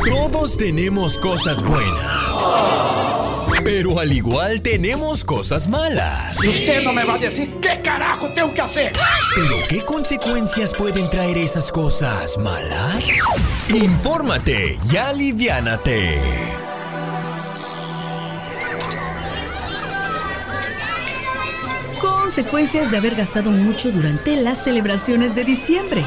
Todos tenemos cosas buenas, pero al igual tenemos cosas malas. Y usted no me va a decir qué carajo tengo que hacer. ¿Pero qué consecuencias pueden traer esas cosas malas? Infórmate y aliviánate. Consecuencias de haber gastado mucho durante las celebraciones de diciembre.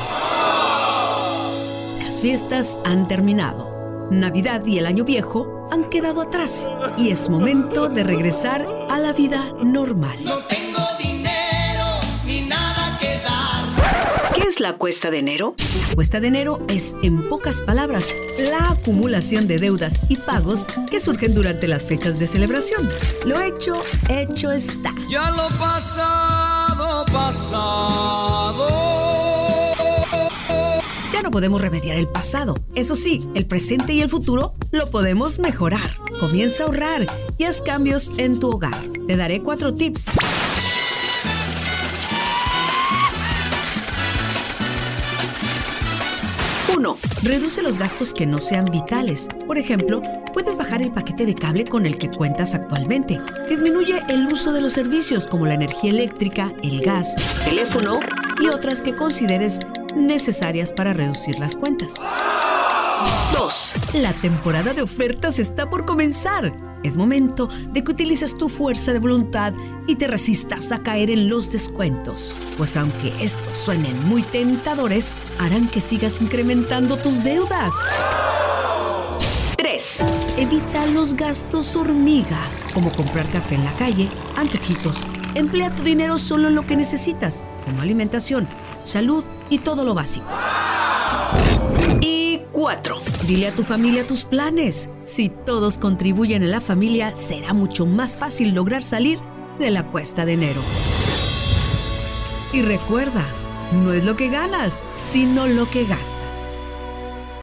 Las fiestas han terminado. Navidad y el Año Viejo han quedado atrás y es momento de regresar a la vida normal. No tengo dinero ni nada que dar. ¿Qué es la cuesta de enero? La cuesta de enero es, en pocas palabras, la acumulación de deudas y pagos que surgen durante las fechas de celebración. Lo hecho, hecho está. Ya lo pasado, pasado. Ya no podemos remediar el pasado. Eso sí, el presente y el futuro lo podemos mejorar. Comienza a ahorrar y haz cambios en tu hogar. Te daré 4 tips. 1. Reduce los gastos que no sean vitales. Por ejemplo, puedes bajar el paquete de cable con el que cuentas actualmente. Disminuye el uso de los servicios como la energía eléctrica, el gas, teléfono y otras que consideres necesarias para reducir las cuentas. 2. La temporada de ofertas está por comenzar. Es momento de que utilices tu fuerza de voluntad y te resistas a caer en los descuentos, pues aunque estos suenen muy tentadores, harán que sigas incrementando tus deudas. 3. Evita los gastos hormiga, como comprar café en la calle, antojitos. Emplea tu dinero solo en lo que necesitas, como alimentación, salud y todo lo básico. Y 4. Dile a tu familia tus planes. Si todos contribuyen en la familia, será mucho más fácil lograr salir de la cuesta de enero. Y recuerda, no es lo que ganas, sino lo que gastas.